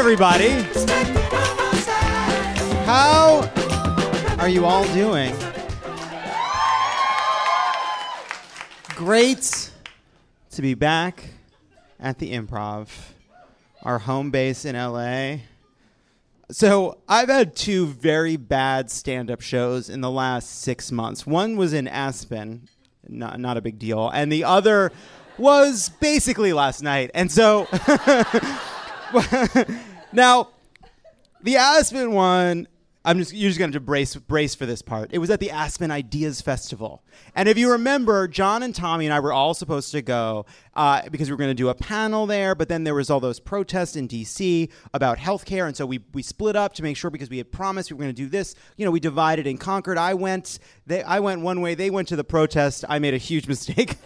everybody. How are you all doing? Great to be back at the Improv, our home base in LA. So I've had two very bad stand-up shows in the last 6 months. One was in Aspen, not a big deal, and the other was basically last night. And so now the Aspen one, you're just going to brace for this part. It was at the Aspen Ideas Festival. And if you remember, John and Tommy and I were all supposed to go because we were going to do a panel there, but then there was all those protests in D.C. about healthcare, and so we split up to make sure, because we had promised we were going to do this. You know, we divided and conquered. I went one way, they went to the protest. I made a huge mistake.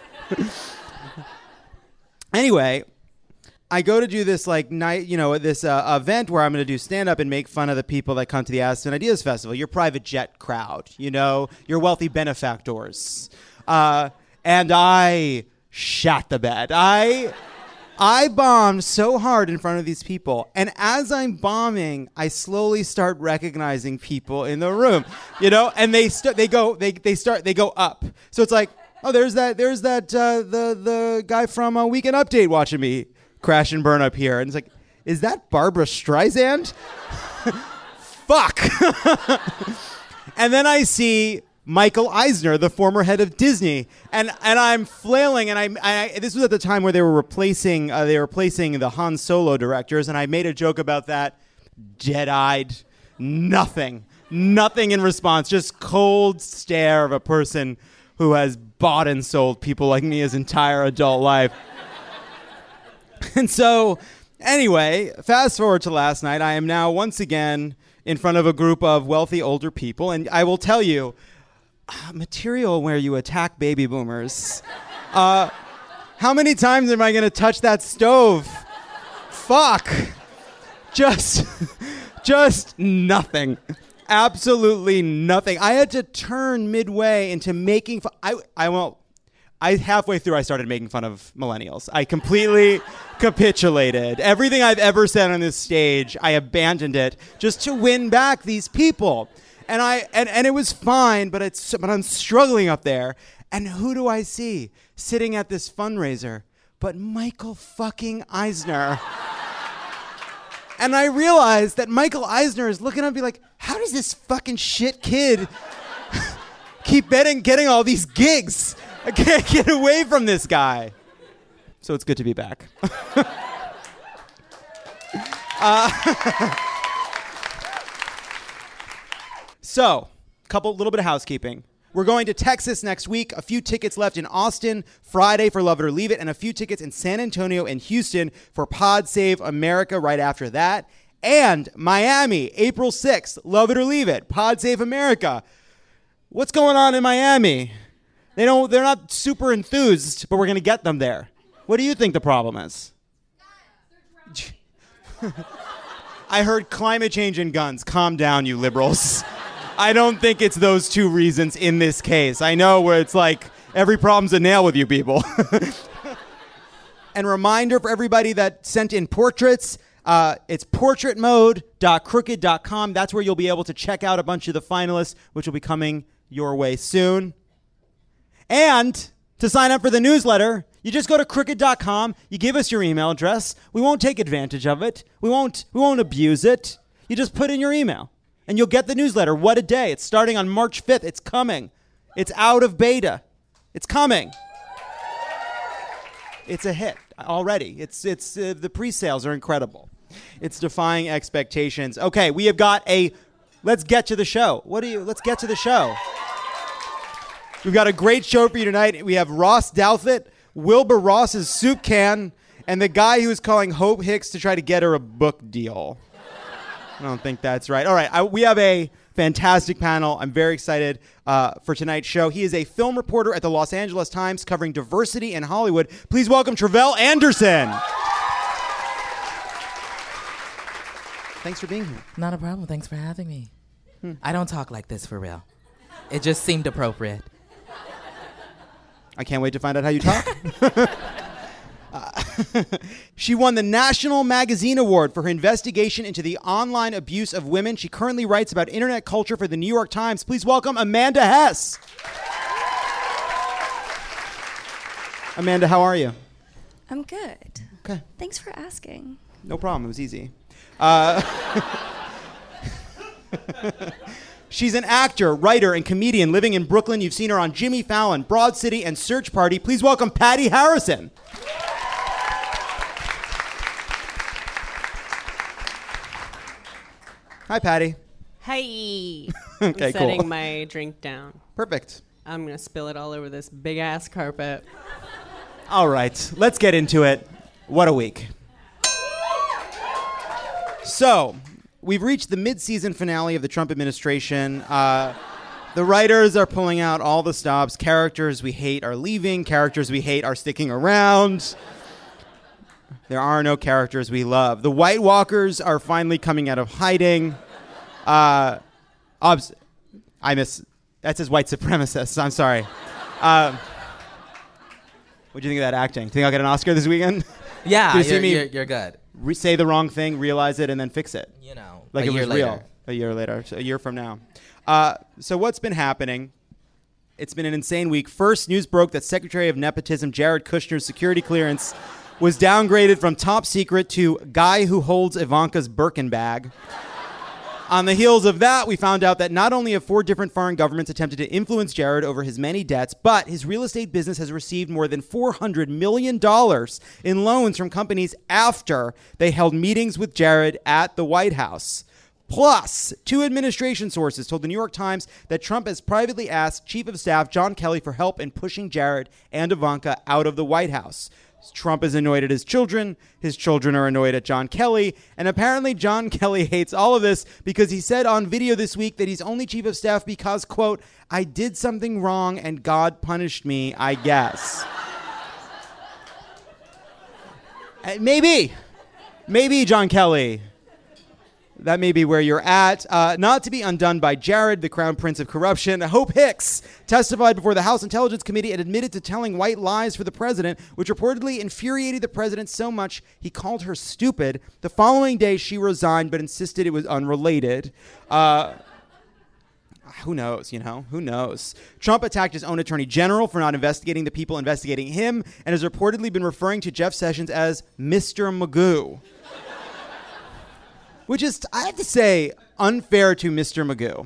Anyway, I go to do this this event where I'm going to do stand-up and make fun of the people that come to the Aspen Ideas Festival, your private jet crowd, your wealthy benefactors. And I shat the bed. I bombed so hard in front of these people. And as I'm bombing, I slowly start recognizing people in the room, and they go up. So it's like, oh, there's the guy from Weekend Update watching me crash and burn up here. And it's like, is that Barbara Streisand? Fuck. And then I see Michael Eisner, the former head of Disney, and I'm flailing. And this was at the time where they were replacing the Han Solo directors, and I made a joke about that. Dead-eyed, nothing in response, just cold stare of a person who has bought and sold people like me his entire adult life. And so, anyway, fast forward to last night. I am now once again in front of a group of wealthy older people, and I will tell you, material where you attack baby boomers. How many times am I going to touch that stove? Fuck. Just nothing. Absolutely nothing. I had to turn midway into making fun. Halfway through, I started making fun of millennials. I completely capitulated. Everything I've ever said on this stage, I abandoned it just to win back these people. And it was fine, but I'm struggling up there. And who do I see sitting at this fundraiser but Michael fucking Eisner? And I realized that Michael Eisner is looking up and be like, how does this fucking shit kid keep getting all these gigs? I can't get away from this guy. So it's good to be back. So, little bit of housekeeping. We're going to Texas next week. A few tickets left in Austin Friday for Love It or Leave It, and a few tickets in San Antonio and Houston for Pod Save America right after that. And Miami, April 6th, Love It or Leave It, Pod Save America. What's going on in Miami? They're not super enthused, but we're going to get them there. What do you think the problem is? I heard climate change and guns. Calm down, you liberals. I don't think it's those two reasons in this case. I know where it's like every problem's a nail with you people. And reminder for everybody that sent in portraits, it's portraitmode.crooked.com. That's where you'll be able to check out a bunch of the finalists, which will be coming your way soon. And to sign up for the newsletter, you just go to crooked.com. You give us your email address. We won't take advantage of it. We won't abuse it. You just put in your email, and you'll get the newsletter. What a day. It's starting on March 5th. It's coming. It's out of beta. It's coming. It's a hit already. The pre-sales are incredible. It's defying expectations. Okay, we have got let's get to the show. Let's get to the show. We've got a great show for you tonight. We have Ross Douthat, Wilbur Ross's soup can, and the guy who is calling Hope Hicks to try to get her a book deal. I don't think that's right. All right, we have a fantastic panel. I'm very excited for tonight's show. He is a film reporter at the Los Angeles Times covering diversity in Hollywood. Please welcome Tre'vell Anderson. Thanks for being here. Not a problem. Thanks for having me. I don't talk like this for real. It just seemed appropriate. I can't wait to find out how you talk. She won the National Magazine Award for her investigation into the online abuse of women. She currently writes about internet culture for the New York Times. Please welcome Amanda Hess. Amanda, how are you? I'm good. Okay. Thanks for asking. No problem. It was easy. She's an actor, writer, and comedian living in Brooklyn. You've seen her on Jimmy Fallon, Broad City, and Search Party. Please welcome Patty Harrison. Hi, Patty. Hi. Okay, I'm setting cool. my drink down. Perfect. I'm going to spill it all over this big-ass carpet. All right, let's get into it. What a week. So, we've reached the mid-season finale of the Trump administration. The writers are pulling out all the stops. Characters we hate are leaving. Characters we hate are sticking around. There are no characters we love. The White Walkers are finally coming out of hiding. That says white supremacists. I'm sorry. What do you think of that acting? Think I'll get an Oscar this weekend? Yeah, Do you see me you're good. say the wrong thing, realize it, and then fix it? You know, Like a it year was later. real. A year later. So a year from now. So what's been happening? It's been an insane week. First, news broke that Secretary of Nepotism Jared Kushner's security clearance was downgraded from top secret to guy who holds Ivanka's Birkin bag. On the heels of that, we found out that not only have 4 different foreign governments attempted to influence Jared over his many debts, but his real estate business has received more than $400 million in loans from companies after they held meetings with Jared at the White House. Plus, 2 administration sources told the New York Times that Trump has privately asked Chief of Staff John Kelly for help in pushing Jared and Ivanka out of the White House. Trump is annoyed at his children are annoyed at John Kelly, and apparently John Kelly hates all of this because he said on video this week that he's only chief of staff because, quote, I did something wrong and God punished me, I guess. Maybe, John Kelly. That may be where you're at. Not to be undone by Jared, the crown prince of corruption, Hope Hicks testified before the House Intelligence Committee and admitted to telling white lies for the president, which reportedly infuriated the president so much he called her stupid. The following day, she resigned but insisted it was unrelated. Who knows, Who knows? Trump attacked his own attorney general for not investigating the people investigating him and has reportedly been referring to Jeff Sessions as Mr. Magoo. Which is, I have to say, unfair to Mr. Magoo.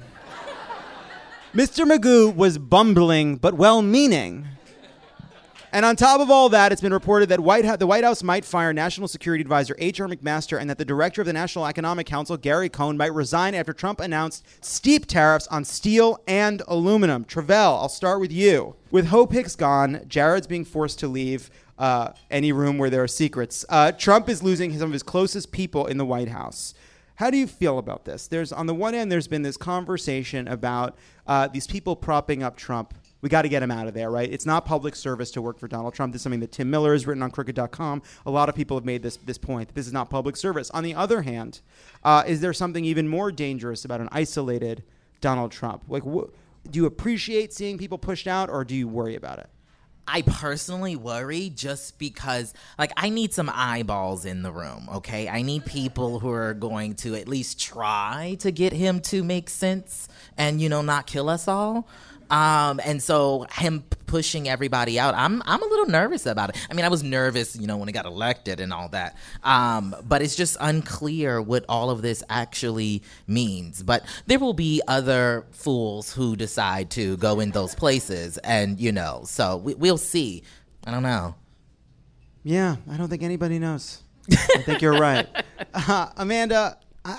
Mr. Magoo was bumbling but well-meaning. And on top of all that, it's been reported that the White House might fire National Security Advisor H.R. McMaster and that the director of the National Economic Council, Gary Cohn, might resign after Trump announced steep tariffs on steel and aluminum. Travell, I'll start with you. With Hope Hicks gone, Jared's being forced to leave any room where there are secrets. Trump is losing some of his closest people in the White House. How do you feel about this? On the one end, there's been this conversation about these people propping up Trump. We got to get him out of there, right? It's not public service to work for Donald Trump. This is something that Tim Miller has written on Crooked.com. A lot of people have made this point. This is not public service. On the other hand, is there something even more dangerous about an isolated Donald Trump? Like, do you appreciate seeing people pushed out, or do you worry about it? I personally worry just because, I need some eyeballs in the room, okay? I need people who are going to at least try to get him to make sense and, not kill us all. And so him pushing everybody out, I'm a little nervous about it. I mean, I was nervous, when he got elected and all that. But it's just unclear what all of this actually means. But there will be other fools who decide to go in those places and, so we'll see. I don't know. Yeah, I don't think anybody knows. I think you're right. Amanda,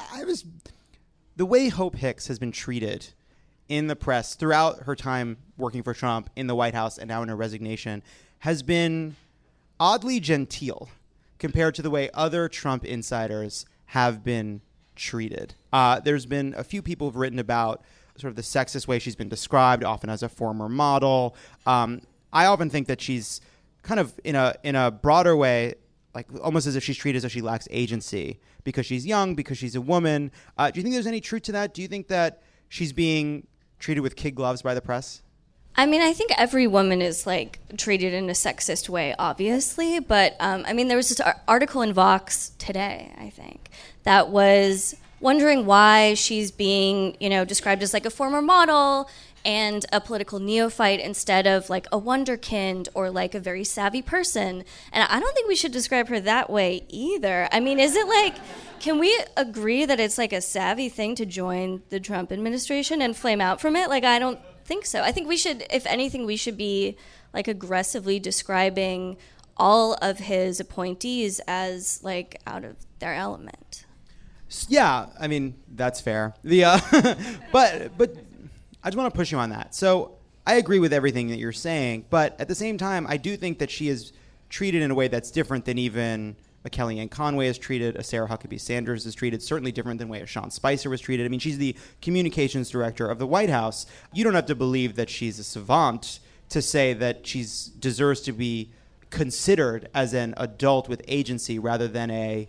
the way Hope Hicks has been treated in the press throughout her time working for Trump in the White House and now in her resignation has been oddly genteel compared to the way other Trump insiders have been treated. There's been a few people who've written about sort of the sexist way she's been described, often as a former model. I often think that she's kind of in a broader way, like almost as if she's treated as if she lacks agency because she's young, because she's a woman. Do you think there's any truth to that? Do you think that she's being treated with kid gloves by the press? I mean, I think every woman is like treated in a sexist way, obviously. But I mean, there was this article in Vox today, I think, that was wondering why she's being, described as like a former model and a political neophyte instead of like a wonderkind or like a very savvy person. And I don't think we should describe her that way either. I mean, is it like, can we agree that it's like a savvy thing to join the Trump administration and flame out from it? Like, I don't think so. I think we should, if anything, we should be like aggressively describing all of his appointees as like out of their element. Yeah, I mean, that's fair. But I just want to push you on that. So I agree with everything that you're saying, but at the same time, I do think that she is treated in a way that's different than even a Kellyanne Conway is treated, a Sarah Huckabee Sanders is treated, certainly different than the way a Sean Spicer was treated. I mean, she's the communications director of the White House. You don't have to believe that she's a savant to say that she deserves to be considered as an adult with agency rather than a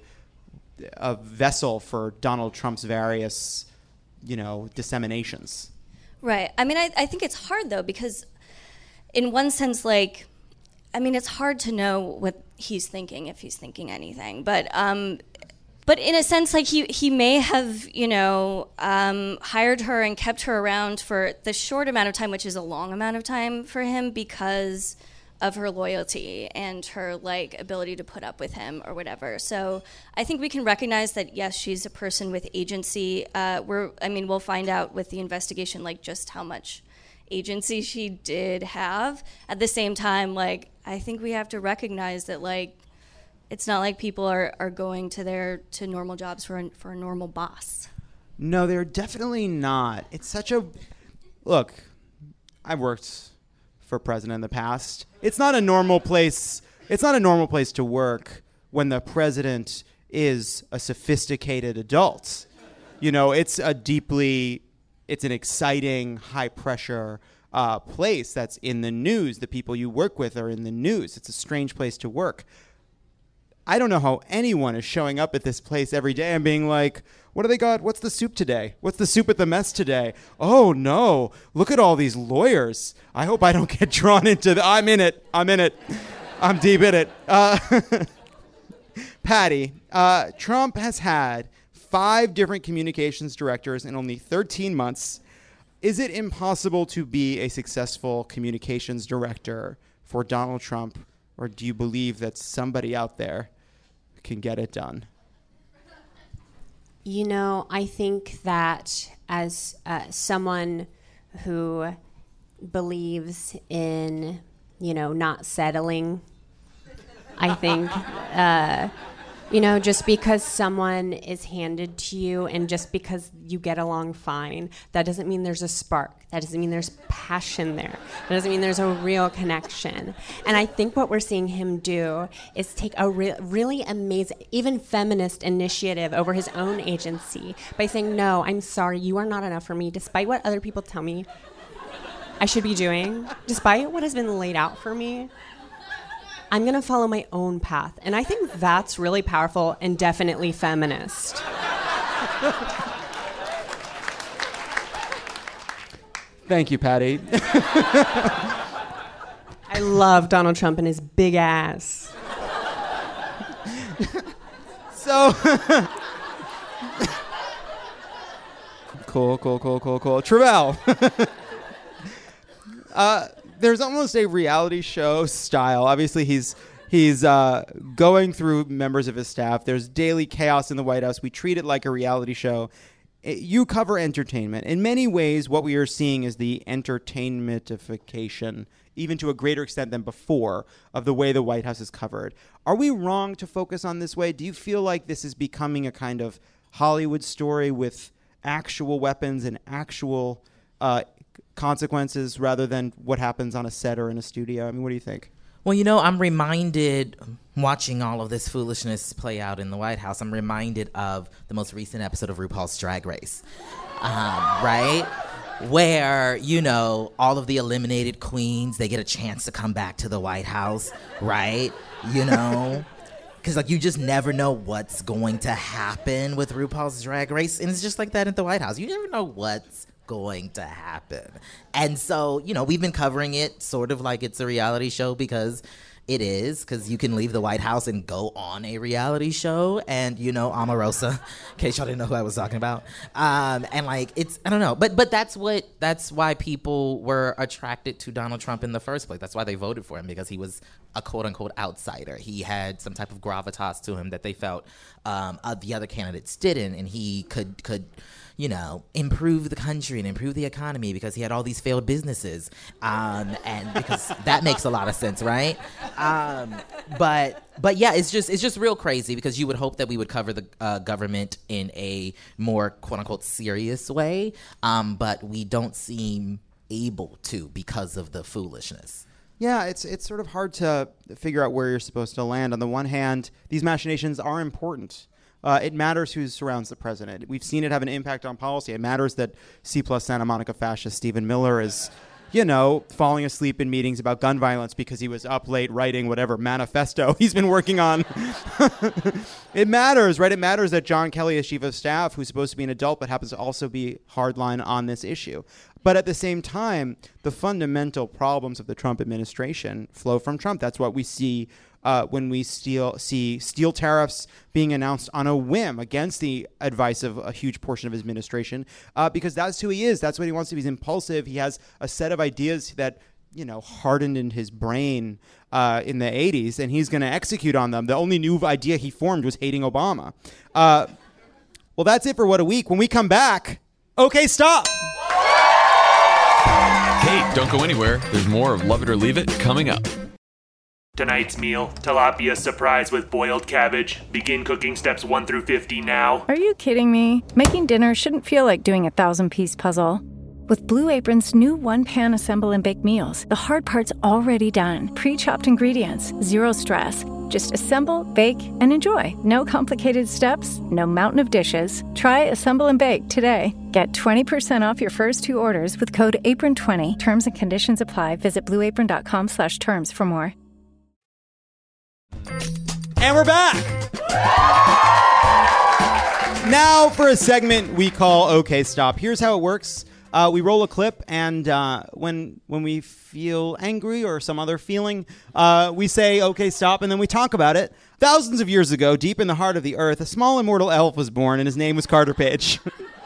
vessel for Donald Trump's various, disseminations. Right. I mean, I think it's hard, though, because in one sense, like, I mean, it's hard to know what he's thinking, if he's thinking anything. But in a sense, like, he may have, hired her and kept her around for the short amount of time, which is a long amount of time for him, because of her loyalty and her like ability to put up with him or whatever. So I think we can recognize that yes, she's a person with agency. We'll find out with the investigation like just how much agency she did have. At the same time, like I think we have to recognize that like it's not like people are going to normal jobs for a normal boss. No, they're definitely not. It's such a look. I've worked for president in the past. It's not a normal place. It's not a normal place to work when the president is a sophisticated adult. It's an exciting, high pressure place that's in the news. The people you work with are in the news. It's a strange place to work. I don't know how anyone is showing up at this place every day and being like, what do they got? What's the soup today? What's the soup at the mess today? Oh, no. Look at all these lawyers. I hope I don't get drawn into I'm in it. I'm deep in it. Patty, Trump has had 5 different communications directors in only 13 months. Is it impossible to be a successful communications director for Donald Trump, or do you believe that somebody out there can get it done? I think that as someone who believes in, not settling, I think, just because someone is handed to you and just because you get along fine, that doesn't mean there's a spark. That doesn't mean there's passion there. That doesn't mean there's a real connection. And I think what we're seeing him do is take a really amazing, even feminist initiative over his own agency by saying, no, I'm sorry, you are not enough for me, despite what other people tell me I should be doing, despite what has been laid out for me. I'm going to follow my own path. And I think that's really powerful and definitely feminist. Thank you, Patty. I love Donald Trump and his big ass. So, cool. Travell. There's almost a reality show style. Obviously, he's going through members of his staff. There's daily chaos in the White House. We treat it like a reality show. You cover entertainment. In many ways, what we are seeing is the entertainmentification, even to a greater extent than before, of the way the White House is covered. Are we wrong to focus on this way? Do you feel like this is becoming a kind of Hollywood story with actual weapons and actual consequences rather than what happens on a set or in a studio? I mean, what do you think? Well, I'm reminded, watching all of this foolishness play out in the White House, I'm reminded of the most recent episode of RuPaul's Drag Race, right? Where, all of the eliminated queens, they get a chance to come back to the White House, right? Because, you just never know what's going to happen with RuPaul's Drag Race. And it's just like that at the White House. You never know what's going to happen. And so, we've been covering it sort of like it's a reality show because it is, because you can leave the White House and go on a reality show. And, Omarosa, in case y'all didn't know who I was talking about. And it's, I don't know. But that's why people were attracted to Donald Trump in the first place. That's why they voted for him, because he was a quote unquote outsider. He had some type of gravitas to him that they felt the other candidates didn't. And he could improve the country and improve the economy because he had all these failed businesses. And because that makes a lot of sense, right? But yeah, it's just real crazy because you would hope that we would cover the government in a more quote unquote serious way. But we don't seem able to because of the foolishness. Yeah, it's sort of hard to figure out where you're supposed to land. On the one hand, these machinations are important. It matters who surrounds the president. We've seen it have an impact on policy. It matters that C+ Santa Monica fascist Stephen Miller is, falling asleep in meetings about gun violence because he was up late writing whatever manifesto he's been working on. It matters, right? It matters that John Kelly is chief of staff, who's supposed to be an adult but happens to also be hardline on this issue. But at the same time, the fundamental problems of the Trump administration flow from Trump. That's what we see when we see steel tariffs being announced on a whim against the advice of a huge portion of his administration, because that's who he is. That's what he wants to be. He's impulsive. He has a set of ideas that, hardened in his brain in the 80s, and he's going to execute on them. The only new idea he formed was hating Obama. Well, that's it for What a Week. When we come back, okay, stop. Hey, don't go anywhere. There's more of Love It or Leave It coming up. Tonight's meal, tilapia surprise with boiled cabbage. Begin cooking steps 1 through 50 now. Are you kidding me? Making dinner shouldn't feel like doing a 1,000-piece puzzle. With Blue Apron's new one-pan assemble and bake meals, the hard part's already done. Pre-chopped ingredients, zero stress. Just assemble, bake, and enjoy. No complicated steps, no mountain of dishes. Try Assemble and Bake today. Get 20% off your first 2 orders with code APRON20. Terms and conditions apply. Visit blueapron.com/terms for more. And we're back. Now for a segment we call OK Stop. Here's how it works. We roll a clip, and when we feel angry or some other feeling, we say, okay, stop, and then we talk about it. Thousands of years ago, deep in the heart of the earth, a small immortal elf was born, and his name was Carter Page.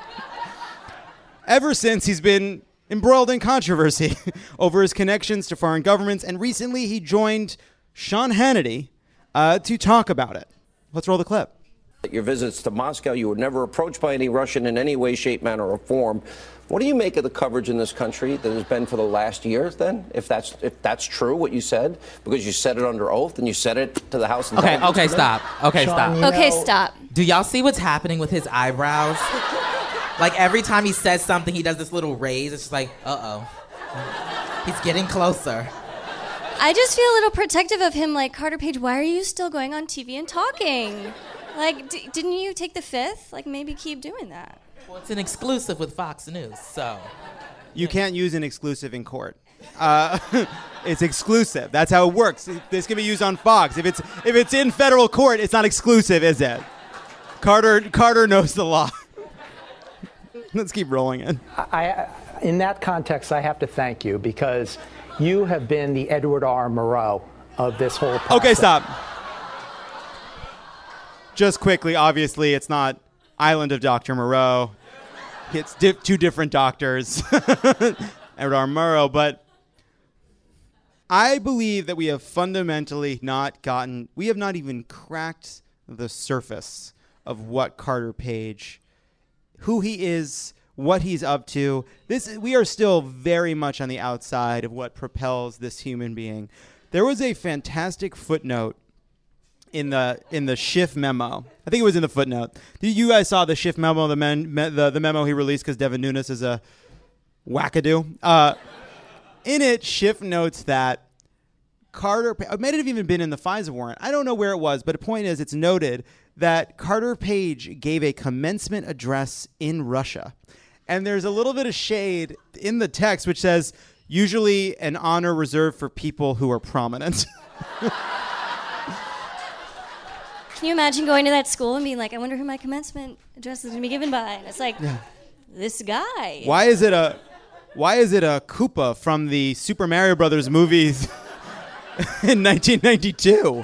Ever since, he's been embroiled in controversy over his connections to foreign governments, and recently he joined Sean Hannity to talk about it. Let's roll the clip. At your visits to Moscow, you were never approached by any Russian in any way, shape, manner, or form. What do you make of the coverage in this country that has been for the last year, then, if that's true, what you said? Because you said it under oath and you said it to the House. Okay, stop. Okay, stop. Okay, stop. Do y'all see what's happening with his eyebrows? Like, every time he says something, he does this little raise. It's just like, uh-oh. He's getting closer. I just feel a little protective of him, like, Carter Page, why are you still going on TV and talking? Like, didn't you take the fifth? Like, maybe keep doing that. Well, it's an exclusive with Fox News, so. You can't use an exclusive in court. It's exclusive. That's how it works. This can be used on Fox. If it's in federal court, it's not exclusive, is it? Carter knows the law. Let's keep rolling it. In that context, I have to thank you because you have been the Edward R. Murrow of this whole process. Okay, stop. Just quickly, obviously, it's not Island of Dr. Moreau. It's two different doctors, Edward R. Murrow. But I believe that we have fundamentally we have not even cracked the surface of what Carter Page, who he is, what he's up to. We are still very much on the outside of what propels this human being. There was a fantastic footnote in the Schiff memo. I think it was in the footnote. You guys saw the Schiff memo, the memo he released because Devin Nunes is a wackadoo. In it, Schiff notes that it may have even been in the FISA warrant. I don't know where it was, but the point is it's noted that Carter Page gave a commencement address in Russia. And there's a little bit of shade in the text which says, usually an honor reserved for people who are prominent. Can you imagine going to that school and being like, I wonder who my commencement address is going to be given by? And it's like, this guy. Why is it a Koopa from the Super Mario Brothers movies in 1992?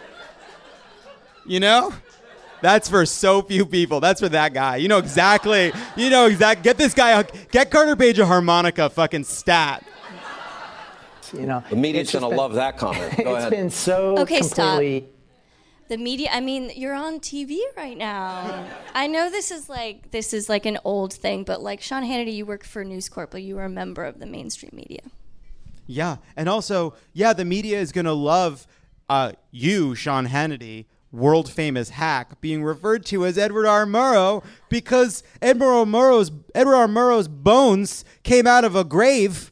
You know? That's for so few people. That's for that guy. You know exactly. Get this guy. Get Carter Page a harmonica fucking stat. The media's going to love that comment. Go ahead. It's been so completely... Stop. The media, I mean, you're on TV right now. I know this is like an old thing, but like Sean Hannity, you work for News Corp, but you were a member of the mainstream media. Yeah, and also, the media is going to love you, Sean Hannity, world famous hack, being referred to as Edward R. Murrow because Edward R. Murrow's bones came out of a grave.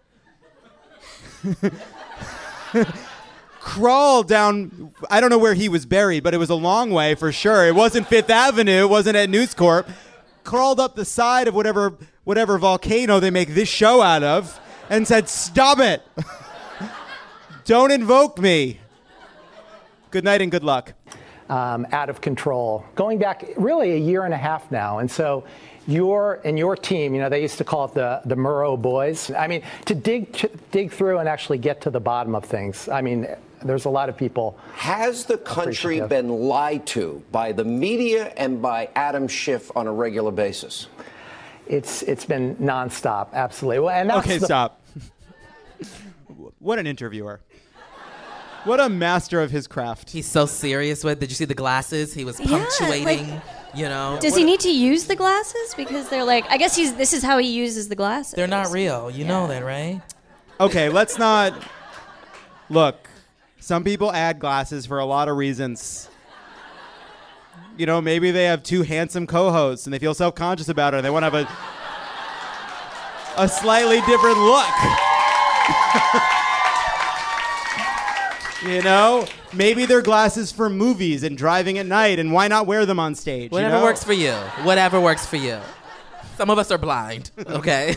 Crawled down, I don't know where he was buried, but it was a long way for sure. It wasn't Fifth Avenue, it wasn't at News Corp. Crawled up the side of whatever volcano they make this show out of and said, "Stop it. Don't invoke me. Good night and good luck." Out of control. Going back really a year and a half now. And so your team, they used to call it the Murrow Boys. I mean, to dig through and actually get to the bottom of things. I mean, there's a lot of people. Has the country been lied to by the media and by Adam Schiff on a regular basis? It's been nonstop, absolutely. Well, and that's stop. What an interviewer. What a master of his craft. He's so serious with. Did you see the glasses? He was punctuating. Does he need to use the glasses? Because they're like, I guess this is how he uses the glasses. They're not real. You know that, right? Okay, let's not. Look, some people add glasses for a lot of reasons. Maybe they have two handsome co-hosts and they feel self-conscious about it and they want to have a slightly different look. Maybe they're glasses for movies and driving at night, and why not wear them on stage? Whatever works for you. Whatever works for you. Some of us are blind, okay?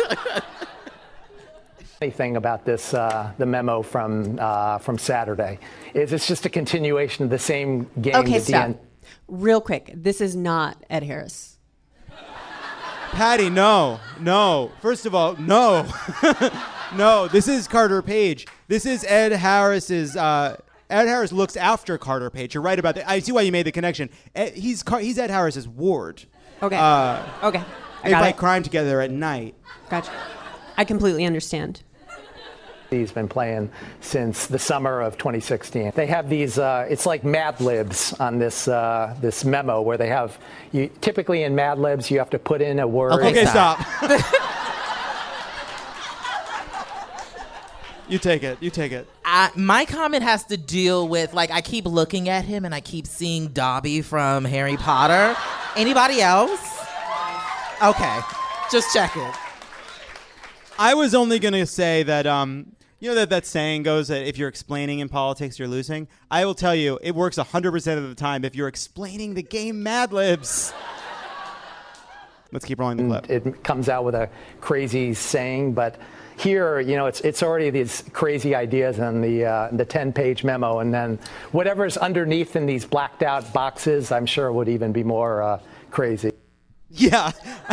Thing about this, the memo from Saturday, is it's just a continuation of the same game. Okay, stop. Real quick, this is not Ed Harris. Patty, no. First of all, no. No, this is Carter Page. This is Ed Harris's. Ed Harris looks after Carter Page. You're right about that. I see why you made the connection. He's Ed Harris's ward. Okay. Okay. They fight crime together at night. Gotcha. I completely understand. He's been playing since the summer of 2016. They have these, it's like Mad Libs on this this memo where they have, typically in Mad Libs, you have to put in a word. Okay, stop. You take it. My comment has to deal with, I keep looking at him and I keep seeing Dobby from Harry Potter. Anybody else? Okay, just checking. I was only going to say that, that saying goes that if you're explaining in politics, you're losing. I will tell you, it works 100% of the time if you're explaining the game Mad Libs. Let's keep rolling the clip. It comes out with a crazy saying, but here, it's already these crazy ideas in the 10-page memo, and then whatever's underneath in these blacked out boxes, I'm sure would even be more crazy. Yeah.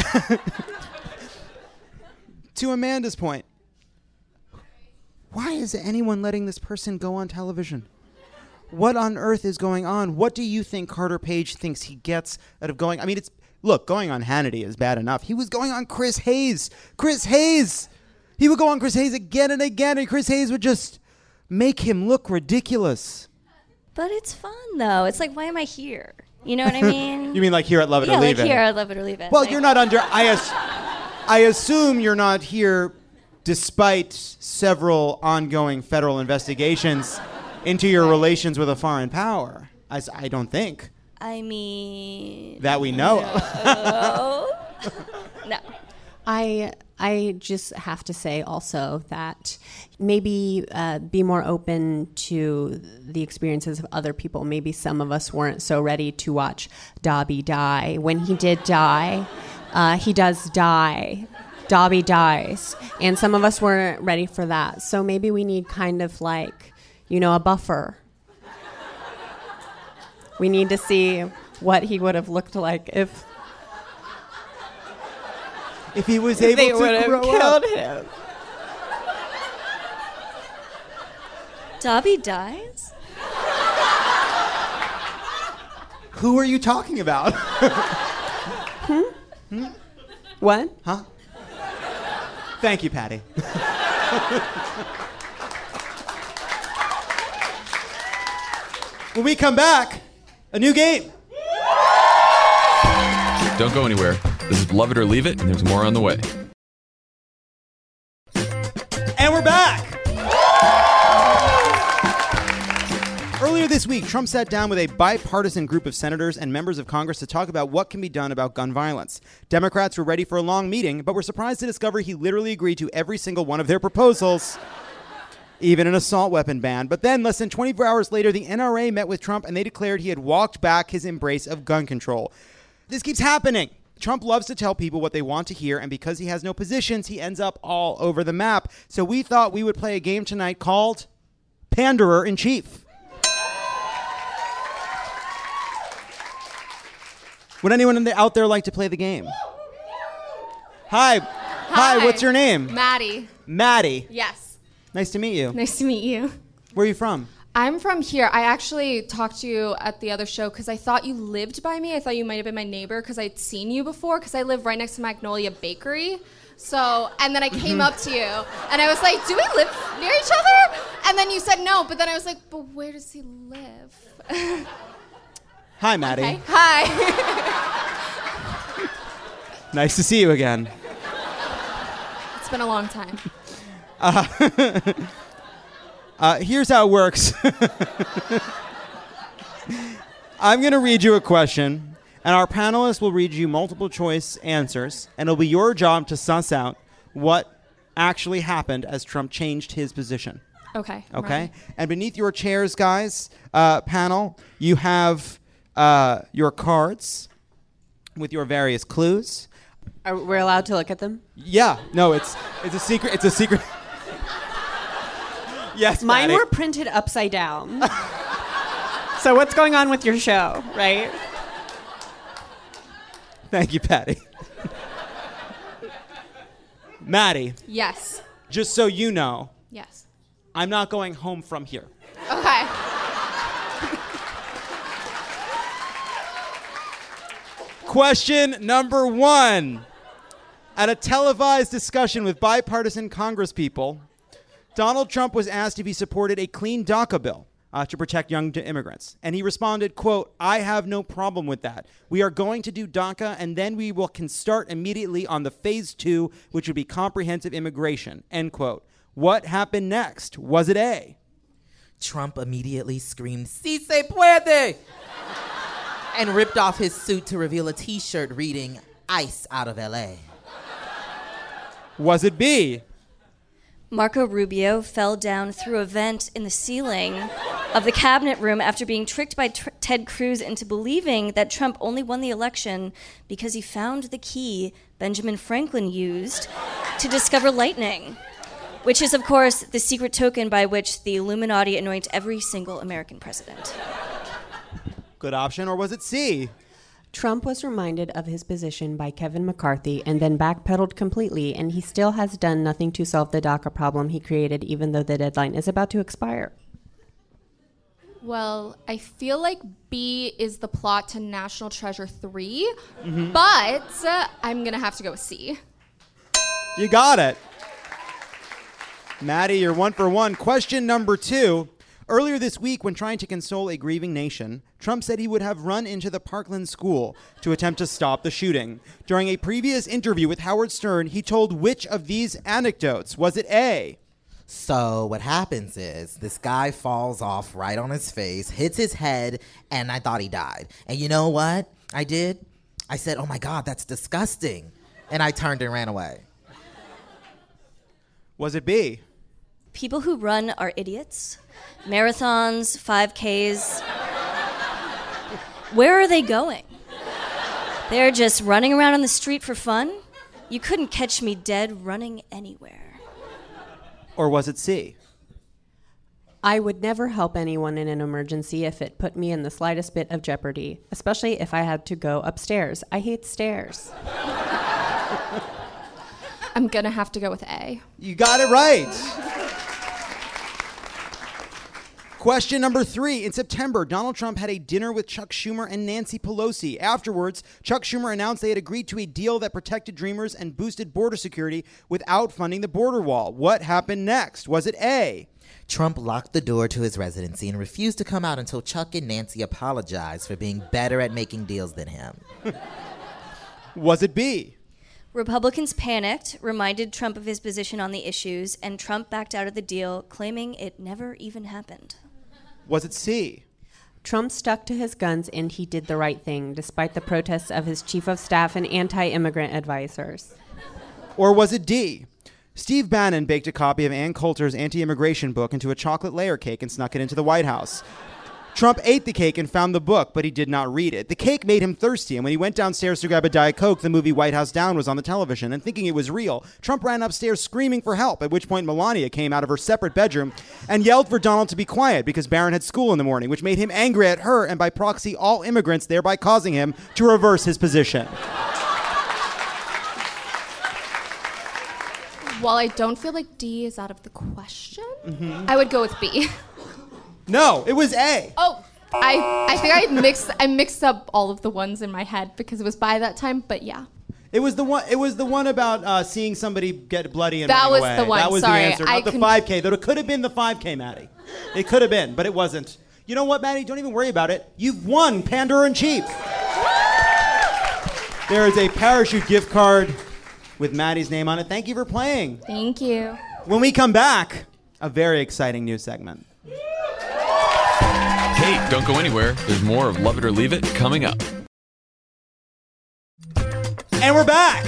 To Amanda's point, why is anyone letting this person go on television? What on earth is going on? What do you think Carter Page thinks he gets out of going? I mean, going on Hannity is bad enough. He was going on Chris Hayes. He would go on Chris Hayes again and again, and Chris Hayes would just make him look ridiculous. But it's fun, though. It's like, why am I here? You know what I mean? You mean like here at Love It or Leave It? Yeah, like here at Love It or Leave It. Well, you're not under... I assume you're not here despite several ongoing federal investigations into your relations with a foreign power. I don't think. I mean... That we know of. No. I just have to say also that maybe be more open to the experiences of other people. Maybe some of us weren't so ready to watch Dobby die. When he did die, he does die. Dobby dies. And some of us weren't ready for that. So maybe we need kind of a buffer. We need to see what he would have looked like if... if he was able They to would have grow killed up. him. Dobby dies? Who are you talking about? What? Huh? Thank you, Patty. When we come back, a new game. Don't go anywhere. This is Love It or Leave It, and there's more on the way. And we're back. Earlier this week, Trump sat down with a bipartisan group of senators and members of Congress to talk about what can be done about gun violence. Democrats were ready for a long meeting, but were surprised to discover he literally agreed to every single one of their proposals, even an assault weapon ban. But then, less than 24 hours later, the NRA met with Trump and they declared he had walked back his embrace of gun control. This keeps happening. Trump loves to tell people what they want to hear, and because he has no positions, he ends up all over the map. So we thought we would play a game tonight called Panderer in Chief. Would anyone out there like to play the game? Hi. Hi, what's your name? Maddie. Maddie. Yes. Nice to meet you. Nice to meet you. Where are you from? I'm from here. I actually talked to you at the other show because I thought you lived by me. I thought you might have been my neighbor because I'd seen you before because I live right next to Magnolia Bakery. So, and then I came up to you and I was like, do we live near each other? And then you said no, but then I was like, but where does he live? Hi, Maddie. Okay. Hi. Nice to see you again. It's been a long time. Here's how it works. I'm going to read you a question, and our panelists will read you multiple choice answers, and it'll be your job to suss out what actually happened as Trump changed his position. Okay. Okay? Right. And beneath your chairs, guys, panel, you have your cards with your various clues. Are we allowed to look at them? Yeah. No, it's a secret. It's a secret. Yes, Mine Patty. were printed upside down. So what's going on with your show, right? Thank you, Patty. Maddie, Yes. just so you know, Yes. I'm not going home from here. Okay. Question number 1. At a televised discussion with bipartisan congresspeople, Donald Trump was asked if he supported a clean DACA bill to protect young immigrants. And he responded, quote, "I have no problem with that. We are going to do DACA, and then we can start immediately on the phase 2, which would be comprehensive immigration," end quote. What happened next? Was it A? Trump immediately screamed, "Si se puede!" and ripped off his suit to reveal a t-shirt reading, "Ice out of LA." Was it B? Marco Rubio fell down through a vent in the ceiling of the cabinet room after being tricked by Ted Cruz into believing that Trump only won the election because he found the key Benjamin Franklin used to discover lightning, which is, of course, the secret token by which the Illuminati anoint every single American president. Good option. Or was it C? Trump was reminded of his position by Kevin McCarthy and then backpedaled completely, and he still has done nothing to solve the DACA problem he created, even though the deadline is about to expire. Well, I feel like B is the plot to National Treasure 3, but I'm going to have to go with C. You got it. Maddie, you're 1 for 1. Question number 2. Earlier this week, when trying to console a grieving nation, Trump said he would have run into the Parkland school to attempt to stop the shooting. During a previous interview with Howard Stern, he told which of these anecdotes? Was it A? So what happens is this guy falls off right on his face, hits his head, and I thought he died. And you know what I did? I said, "Oh my God, that's disgusting." And I turned and ran away. Was it B? People who run are idiots. Marathons, 5Ks. Where are they going? They're just running around on the street for fun? You couldn't catch me dead running anywhere. Or was it C? I would never help anyone in an emergency if it put me in the slightest bit of jeopardy, especially if I had to go upstairs. I hate stairs. I'm going to have to go with A. You got it right. Question number 3. In September, Donald Trump had a dinner with Chuck Schumer and Nancy Pelosi. Afterwards, Chuck Schumer announced they had agreed to a deal that protected Dreamers and boosted border security without funding the border wall. What happened next? Was it A? Trump locked the door to his residency and refused to come out until Chuck and Nancy apologized for being better at making deals than him. Was it B? Republicans panicked, reminded Trump of his position on the issues, and Trump backed out of the deal, claiming it never even happened. Was it C? Trump stuck to his guns and he did the right thing, despite the protests of his chief of staff and anti-immigrant advisors. Or was it D? Steve Bannon baked a copy of Ann Coulter's anti-immigration book into a chocolate layer cake and snuck it into the White House. Trump ate the cake and found the book, but he did not read it. The cake made him thirsty, and when he went downstairs to grab a Diet Coke, the movie White House Down was on the television, and thinking it was real, Trump ran upstairs screaming for help, at which point Melania came out of her separate bedroom and yelled for Donald to be quiet because Barron had school in the morning, which made him angry at her and by proxy all immigrants, thereby causing him to reverse his position. While I don't feel like D is out of the question, I would go with B. No, it was A. Oh, I think I mixed up all of the ones in my head because it was by that time, but yeah. It was the one about seeing somebody get bloody and That running was away. the one, That was sorry. the answer, not the 5K. Though it could have been the 5K, Maddie. It could have been, but it wasn't. You know what, Maddie? Don't even worry about it. You've won Pandora and Cheap. There is a parachute gift card with Maddie's name on it. Thank you for playing. Thank you. When we come back, a very exciting new segment. Hey, don't go anywhere. There's more of Love It or Leave It coming up. And we're back.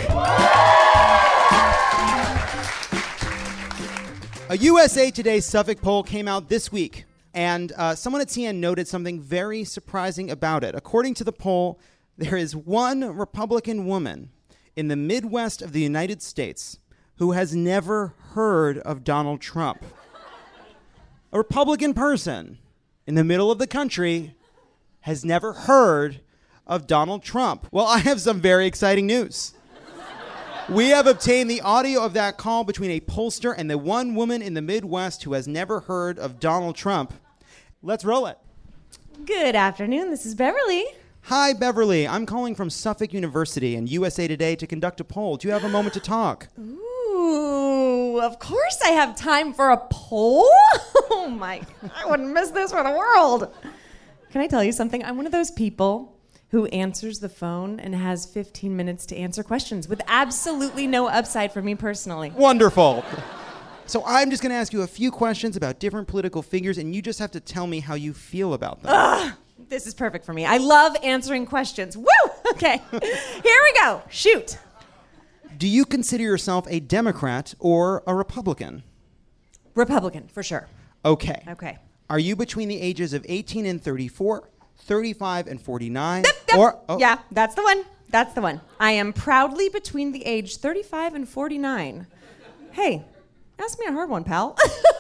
A USA Today Suffolk poll came out this week, and someone at CNN noted something very surprising about it. According to the poll, there is one Republican woman in the Midwest of the United States who has never heard of Donald Trump. A Republican person in the middle of the country has never heard of Donald Trump. Well, I have some very exciting news. We have obtained the audio of that call between a pollster and the one woman in the Midwest who has never heard of Donald Trump. Let's roll it. Good afternoon. This is Beverly. Hi, Beverly. I'm calling from Suffolk University and USA Today to conduct a poll. Do you have a moment to talk? Ooh, of course I have time for a poll. Oh my, I wouldn't miss this for the world. Can I tell you something? I'm one of those people who answers the phone and has 15 minutes to answer questions with absolutely no upside for me personally. Wonderful. So I'm just going to ask you a few questions about different political figures, and you just have to tell me how you feel about them. Ugh, this is perfect for me. I love answering questions. Woo! Okay, here we go. Shoot. Do you consider yourself a Democrat or a Republican? Republican, for sure. Okay. Okay. Are you between the ages of 18 and 34, 35 and 49? Yep. Or oh. Yeah, that's the one. That's the one. I am proudly between the age 35 and 49. Hey, ask me a hard one, pal.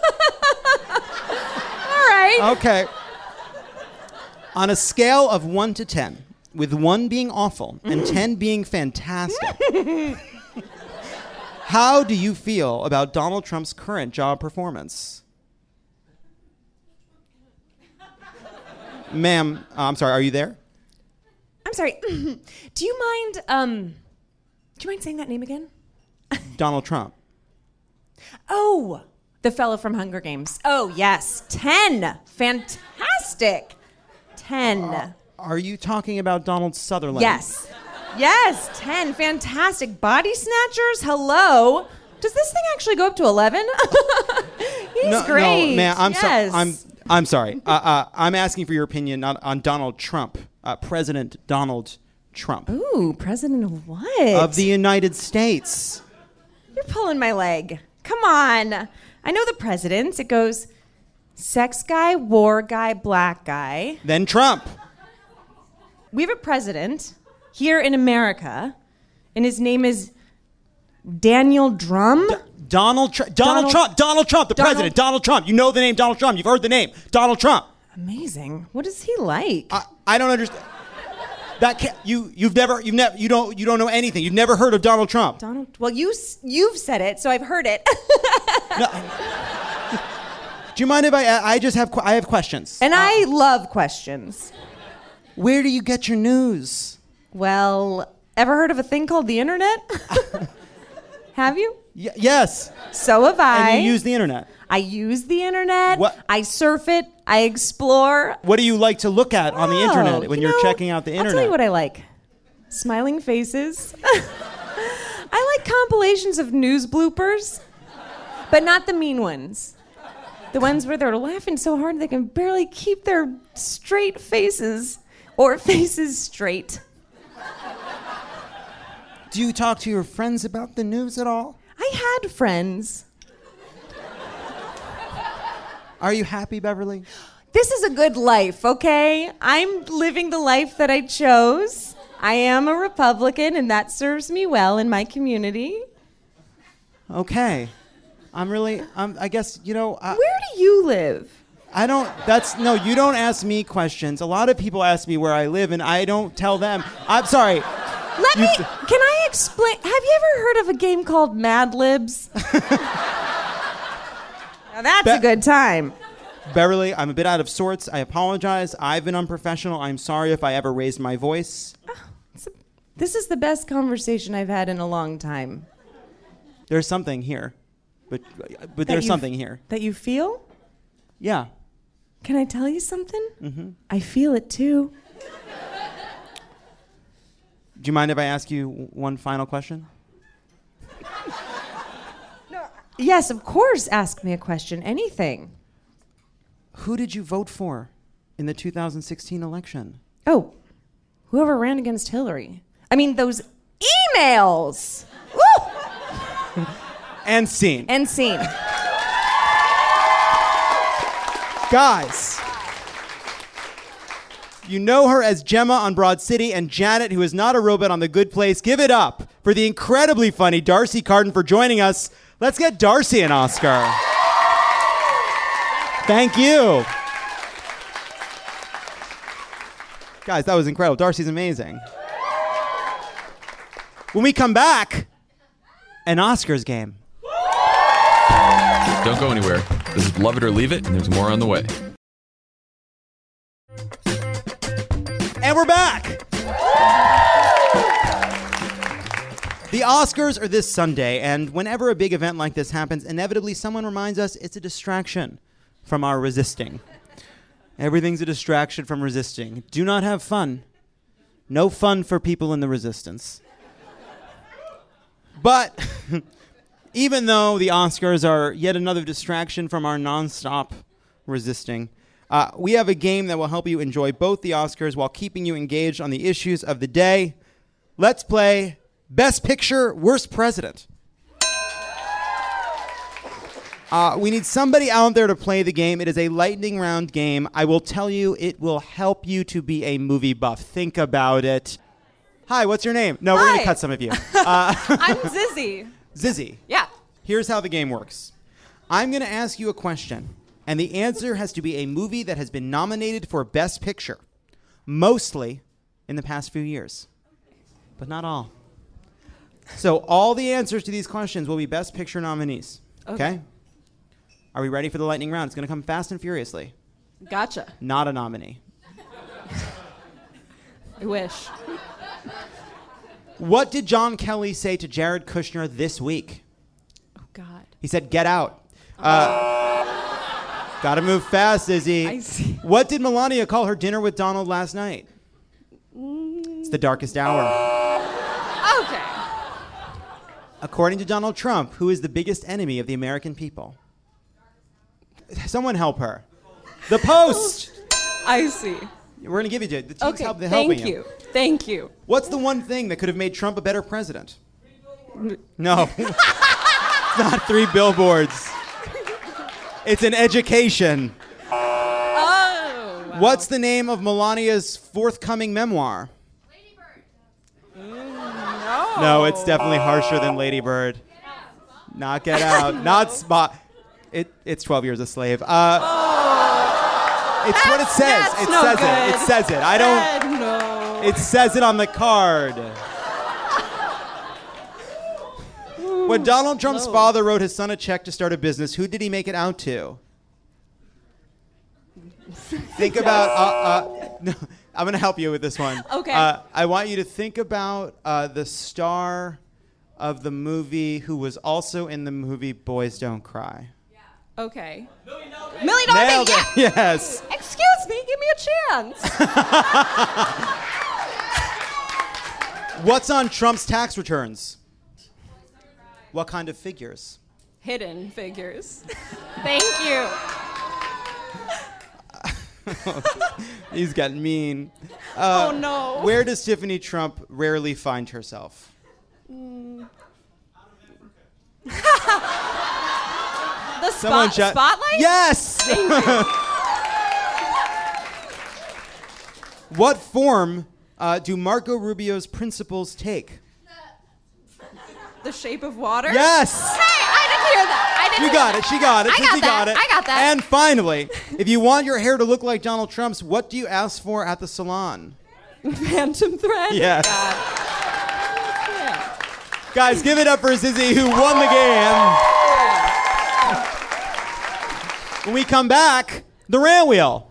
All right. Okay. On a scale of 1 to 10, with 1 being awful and 10 being fantastic, how do you feel about Donald Trump's current job performance? Ma'am, I'm sorry, are you there? I'm sorry. Do you mind saying that name again? Donald Trump. Oh, the fellow from Hunger Games. Oh, yes. 10. Fantastic. 10. Are you talking about Donald Sutherland? Yes. Yes, 10. Fantastic. Body snatchers. Hello. Does this thing actually go up to 11? He's great. No, ma'am, yes. I'm sorry. I'm asking for your opinion on Donald Trump, President Donald Trump. Ooh, president of what? Of the United States. You're pulling my leg. Come on. I know the presidents. It goes sex guy, war guy, black guy. Then Trump. We have a president here in America, and his name is Daniel Drum. Donald Trump, the president, Donald Trump. You know the name Donald Trump. You've heard the name, Donald Trump. Amazing. What is he like? I don't understand. You don't know anything. You've never heard of Donald Trump. Well, you've said it, so I've heard it. Do you mind if I have questions? And I love questions. Where do you get your news? Well, ever heard of a thing called the internet? Have you? Yes. So have I. And you use the internet? I use the internet. What? I surf it. I explore. What do you like to look at on the internet when you're checking out the internet? I'll tell you what I like. Smiling faces. I like compilations of news bloopers, but not the mean ones. The ones where they're laughing so hard they can barely keep their straight faces or faces straight. Do you talk to your friends about the news at all? I had friends. Are you happy, Beverly? This is a good life, okay? I'm living the life that I chose. I am a Republican, and that serves me well in my community. Okay. I guess, Where do you live? you don't ask me questions. A lot of people ask me where I live, and I don't tell them. I'm sorry. Can I explain? Have you ever heard of a game called Mad Libs? Now that's a good time. Beverly, I'm a bit out of sorts. I apologize. I've been unprofessional. I'm sorry if I ever raised my voice. This is the best conversation I've had in a long time. There's something here. But there's something here. That you feel? Yeah. Can I tell you something? Mm-hmm. I feel it too. Do you mind if I ask you one final question? Yes, of course. Ask me a question. Anything. Who did you vote for in the 2016 election? Oh, whoever ran against Hillary. I mean, those emails. Woo! And scene. And scene. Guys, you know her as Gemma on Broad City and Janet, who is not a robot on The Good Place. Give it up for the incredibly funny Darcy Carden for joining us. Let's get Darcy an Oscar. Thank you. Guys, that was incredible. Darcy's amazing. When we come back, an Oscars game. Don't go anywhere. This is Love It or Leave It, and there's more on the way. And we're back. The Oscars are this Sunday, and whenever a big event like this happens, inevitably someone reminds us it's a distraction from our resisting. Everything's a distraction from resisting. Do not have fun. No fun for people in the resistance. But even though the Oscars are yet another distraction from our nonstop resisting, we have a game that will help you enjoy both the Oscars while keeping you engaged on the issues of the day. Let's play Best Picture, Worst President. We need somebody out there to play the game. It is a lightning round game. I will tell you, it will help you to be a movie buff. Think about it. Hi, what's your name? No, we're going to cut some of you. I'm Zizzy. Zizzy. Yeah. Here's how the game works. I'm going to ask you a question, and the answer has to be a movie that has been nominated for Best Picture, mostly in the past few years, but not all. So all the answers to these questions will be Best Picture nominees. Okay? Are we ready for the lightning round? It's going to come fast and furiously. Gotcha. Not a nominee. I wish. What did John Kelly say to Jared Kushner this week? Oh, God. He said, get out. Gotta move fast, Izzy. I see. What did Melania call her dinner with Donald last night? It's the darkest hour. Okay. According to Donald Trump, who is the biggest enemy of the American people? Someone help her. The Post. I see. We're going to give you the team's Okay, helping thank you. Thank you. What's the one thing that could have made Trump a better president? No. It's not 3 billboards. It's an education. Oh. Wow. What's the name of Melania's forthcoming memoir? Lady Bird. No. No, it's definitely harsher than Lady Bird. Not Get Out. Not Spot. It's 12 Years a Slave. It's what it says. It says it. I don't. No. It says it on the card. When Donald Trump's father wrote his son a check to start a business, who did he make it out to? Think about... no, I'm going to help you with this one. Okay. I want you to think about the star of the movie who was also in the movie Boys Don't Cry. Okay. Millie Dolby. Nailed it. Yeah. Yes. Excuse me, give me a chance. What's on Trump's tax returns? What kind of figures? Hidden figures. Thank you. He's gotten mean. Oh, no. Where does Tiffany Trump rarely find herself? The Someone spotlight? Yes! Thank you. What form do Marco Rubio's principles take? The Shape of Water? Yes! Hey, I didn't hear that. She got it. She got it. I Tiffany got that. got it. I got that. And finally, if you want your hair to look like Donald Trump's, what do you ask for at the salon? Phantom thread? Yes. God. Yeah. Guys, give it up for Zizzy, who won the game. When we come back, the rant wheel.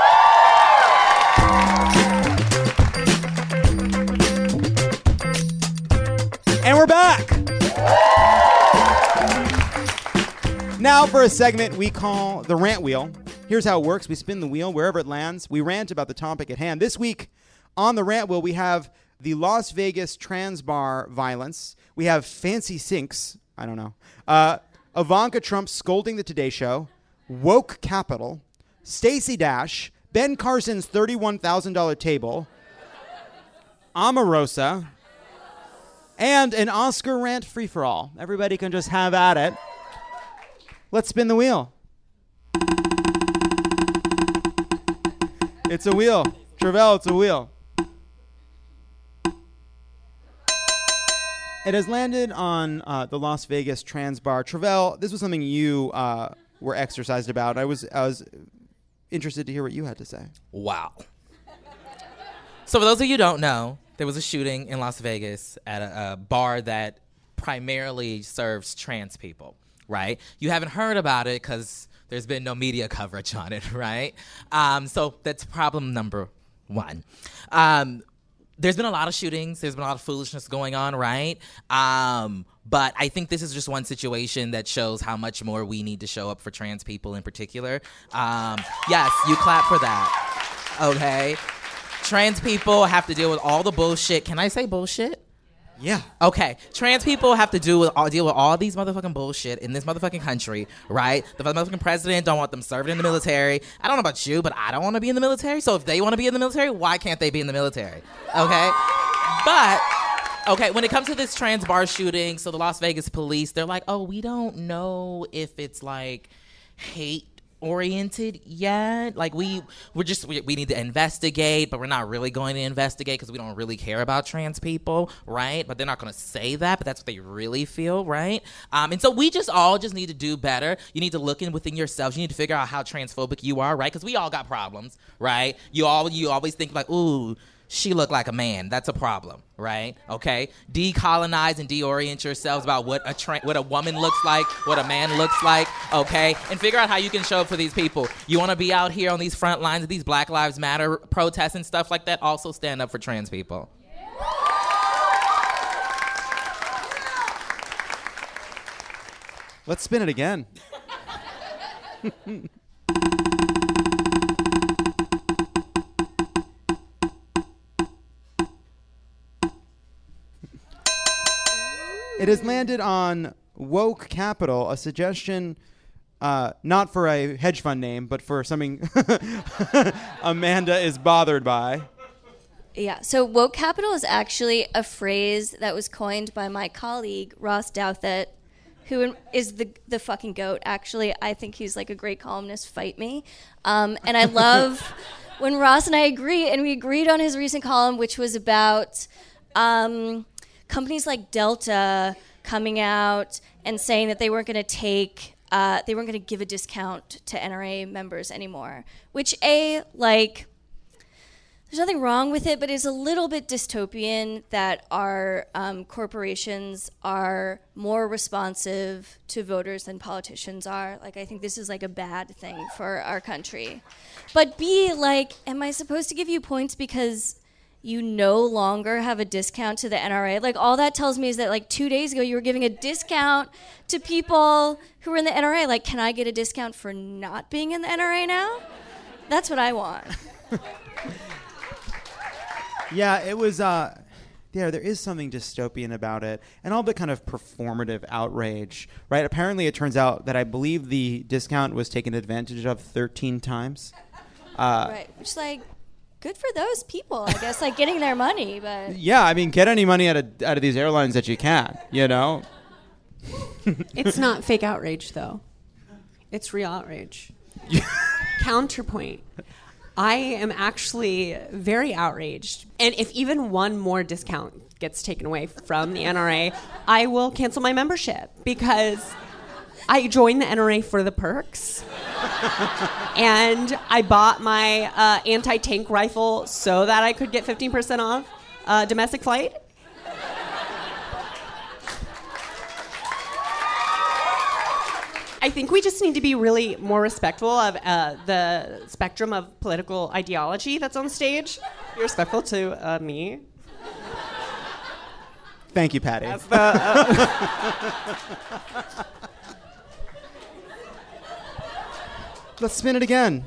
And we're back. Now for a segment we call the rant wheel. Here's how it works. We spin the wheel wherever it lands. We rant about the topic at hand. This week on the rant wheel, we have the Las Vegas trans bar violence. We have fancy sinks. I don't know. Ivanka Trump scolding the Today Show. Woke Capital. Stacey Dash. Ben Carson's $31,000 table. Omarosa. And an Oscar rant free-for-all. Everybody can just have at it. Let's spin the wheel. It's a wheel. Travell, it's a wheel. It has landed on the Las Vegas trans bar. Travell, this was something you were exercised about. I was interested to hear what you had to say. Wow. So for those of you who don't know, there was a shooting in Las Vegas at a bar that primarily serves trans people, right? You haven't heard about it because there's been no media coverage on it, right? So that's problem number one. There's been a lot of shootings. There's been a lot of foolishness going on, right? But I think this is just one situation that shows how much more we need to show up for trans people in particular. Yes, you clap for that, okay? Trans people have to deal with all the bullshit. Can I say bullshit? Yeah. Okay. Trans people have to deal with all these motherfucking bullshit in this motherfucking country, right? The motherfucking president don't want them serving in the military. I don't know about you, but I don't want to be in the military. So if they want to be in the military, why can't they be in the military? Okay? But, okay, when it comes to this trans bar shooting, so the Las Vegas police, they're like, oh, we don't know if it's like hate oriented yet. Like we need to investigate, but we're not really going to investigate because we don't really care about trans people, right? But they're not going to say that, but that's what they really feel, right? And so we all need to do better. You need to look within yourselves. You need to figure out how transphobic you are, right? Because we all got problems, right? You always think like, ooh, she looked like a man. That's a problem, right? Okay? Decolonize and deorient yourselves about what a woman looks like, what a man looks like, okay? And figure out how you can show up for these people. You want to be out here on these front lines of these Black Lives Matter protests and stuff like that? Also stand up for trans people. Let's spin it again. It has landed on Woke Capital, a suggestion not for a hedge fund name, but for something Amanda is bothered by. Yeah, so woke capital is actually a phrase that was coined by my colleague, Ross Douthat, who is the fucking GOAT, actually. I think he's like a great columnist, fight me. And I love when Ross and I agree, and we agreed on his recent column, which was about companies like Delta coming out and saying that they weren't going to give a discount to NRA members anymore. Which, there's nothing wrong with it, but it's a little bit dystopian that our corporations are more responsive to voters than politicians are. Like, I think this is like a bad thing for our country. But B, like, am I supposed to give you points because you no longer have a discount to the NRA? Like, all that tells me is that like 2 days ago you were giving a discount to people who were in the NRA. Like, can I get a discount for not being in the NRA now? That's what I want. Yeah, it was, there is something dystopian about it, and all the kind of performative outrage, right? Apparently it turns out that I believe the discount was taken advantage of 13 times. Right, which, like, good for those people, I guess, like, getting their money, but... Yeah, I mean, get any money out of these airlines that you can, you know? It's not fake outrage, though. It's real outrage. Counterpoint. I am actually very outraged. And if even one more discount gets taken away from the NRA, I will cancel my membership because I joined the NRA for the perks. And I bought my anti-tank rifle so that I could get 15% off domestic flight. I think we just need to be really more respectful of the spectrum of political ideology that's on stage. Be respectful to me. Thank you, Patty. Let's spin it again.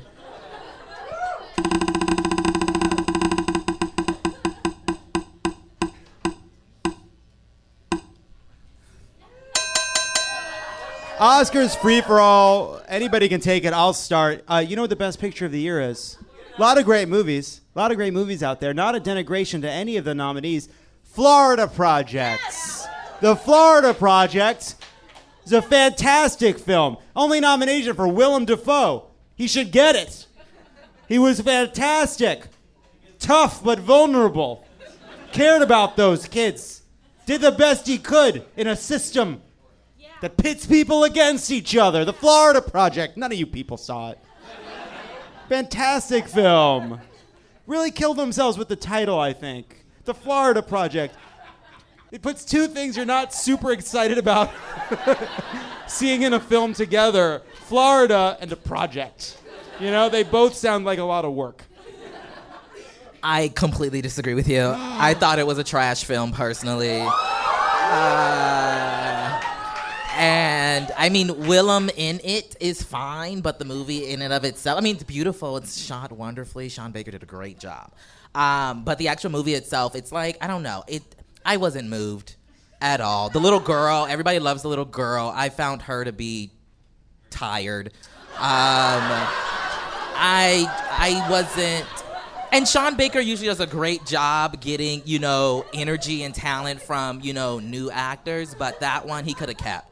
Oscars free for all. Anybody can take it. I'll start. You know what the best picture of the year is? A lot of great movies. A lot of great movies out there. Not a denigration to any of the nominees. Florida Project. The Florida Project is a fantastic film. Only nomination for Willem Dafoe. He should get it. He was fantastic. Tough but vulnerable. Cared about those kids. Did the best he could in a system that pits people against each other. The Florida Project. None of you people saw it. Fantastic film. Really killed themselves with the title, I think. The Florida Project. It puts two things you're not super excited about seeing in a film together. Florida and a project. You know, they both sound like a lot of work. I completely disagree with you. I thought it was a trash film, personally. And, I mean, Willem in it is fine, but the movie in and of itself, I mean, it's beautiful. It's shot wonderfully. Sean Baker did a great job. But the actual movie itself, it's like, I don't know. I wasn't moved at all. The little girl, everybody loves the little girl. I found her to be tired. I wasn't... And Sean Baker usually does a great job getting, you know, energy and talent from, you know, new actors, but that one he could have kept.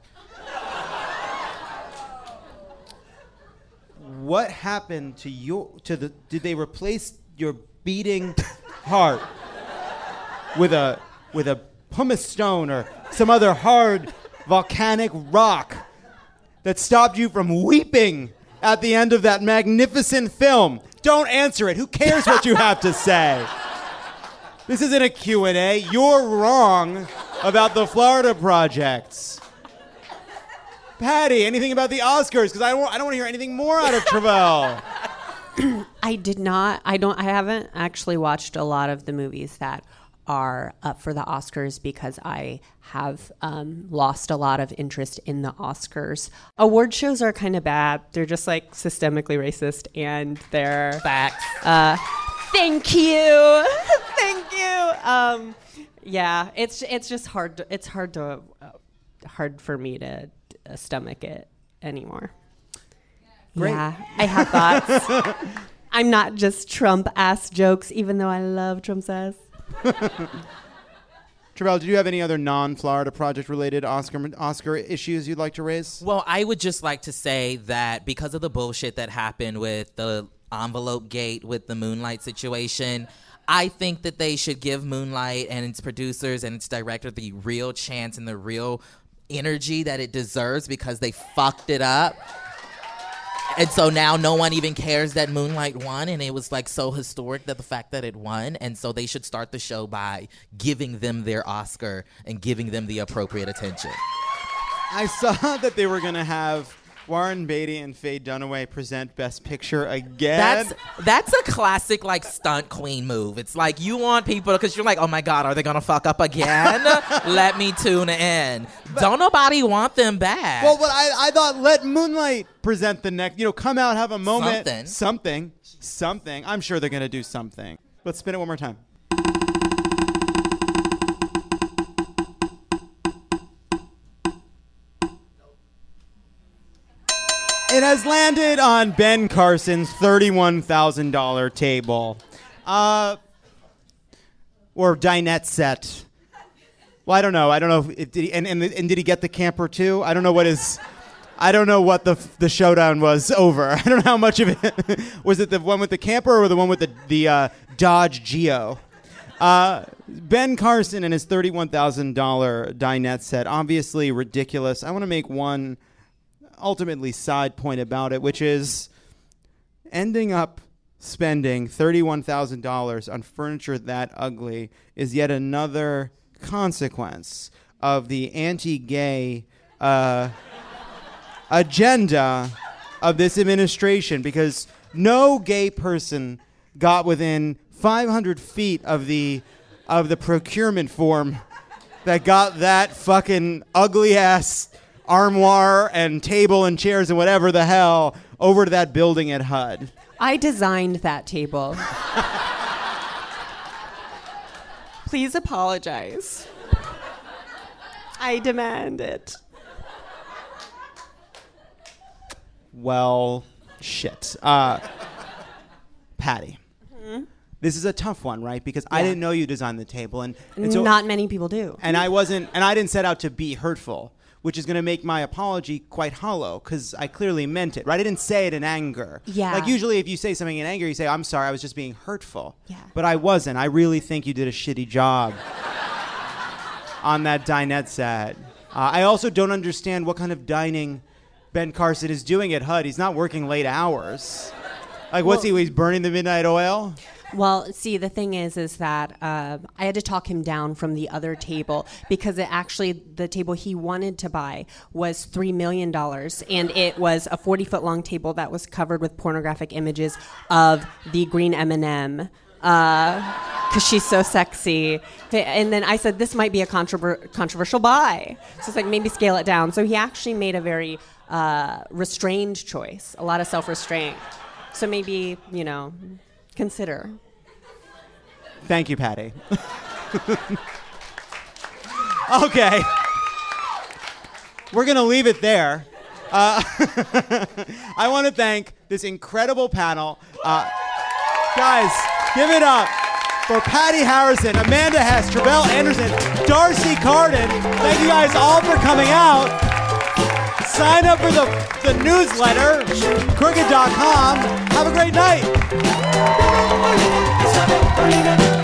What happened to did they replace your beating heart with a pumice stone or some other hard volcanic rock that stopped you from weeping at the end of that magnificent film? Don't answer it. Who cares what you have to say? This isn't a Q&A. You're wrong about the Florida Project. Patty, anything about the Oscars? Because I don't want to hear anything more out of Travell. I haven't actually watched a lot of the movies that are up for the Oscars because I have lost a lot of interest in the Oscars. Award shows are kind of bad. They're just like systemically racist, and they're facts. Thank you, thank you. Yeah, it's just hard. It's hard for me to stomach it anymore. Great. Yeah, I have thoughts. I'm not just Trump ass jokes, even though I love Trump's ass. Travell, do you have any other non-Florida Project related Oscar issues you'd like to raise? Well, I would just like to say that because of the bullshit that happened with the envelope gate with the Moonlight situation, I think that they should give Moonlight and its producers and its director the real chance and the real energy that it deserves because they fucked it up. And so now no one even cares that Moonlight won, and it was like so historic that the fact that it won, and so they should start the show by giving them their Oscar and giving them the appropriate attention. I saw that they were going to have Warren Beatty and Faye Dunaway present Best Picture again. That's a classic like stunt queen move. It's like you want people because you're like, oh my God, are they gonna fuck up again? Let me tune in. Don't nobody want them back. Well, but I thought let Moonlight present the next. Come out, have a moment. Something. I'm sure they're gonna do something. Let's spin it one more time. It has landed on Ben Carson's $31,000 table. Or dinette set. Well, I don't know. If did he, and did he get the camper too? I don't know what the showdown was over. I don't know how much of it. Was it the one with the camper or the one with the Dodge Geo? Ben Carson and his $31,000 dinette set. Obviously ridiculous. I want to make one ultimately side point about it, which is ending up spending $31,000 on furniture that ugly is yet another consequence of the anti-gay agenda of this administration, because no gay person got within 500 feet of the procurement form that got that fucking ugly ass armoire and table and chairs and whatever the hell over to that building at HUD. I designed that table. Please apologize. I demand it. Well, shit. Patty. Mm-hmm. This is a tough one, right? Because I didn't know you designed the table, and so, not many people do. And I didn't set out to be hurtful, which is going to make my apology quite hollow, because I clearly meant it, right? I didn't say it in anger. Yeah. Like, usually if you say something in anger, you say, I'm sorry, I was just being hurtful. Yeah. But I wasn't. I really think you did a shitty job on that dinette set. I also don't understand what kind of dining Ben Carson is doing at HUD. He's not working late hours. Like, he's burning the midnight oil? Well, see, the thing is that I had to talk him down from the other table because the table he wanted to buy was $3 million, and it was a 40-foot-long table that was covered with pornographic images of the green M&M because she's so sexy. And then I said, this might be a controversial buy. So it's like, maybe scale it down. So he actually made a very restrained choice, a lot of self-restraint. So maybe, consider. Thank you, Patty. Okay. We're going to leave it there. I want to thank this incredible panel. Guys, give it up for Patty Harrison, Amanda Hess, Tre'vell Anderson, Darcy Carden. Thank you guys all for coming out. Sign up for the newsletter, crooked.com. Have a great night.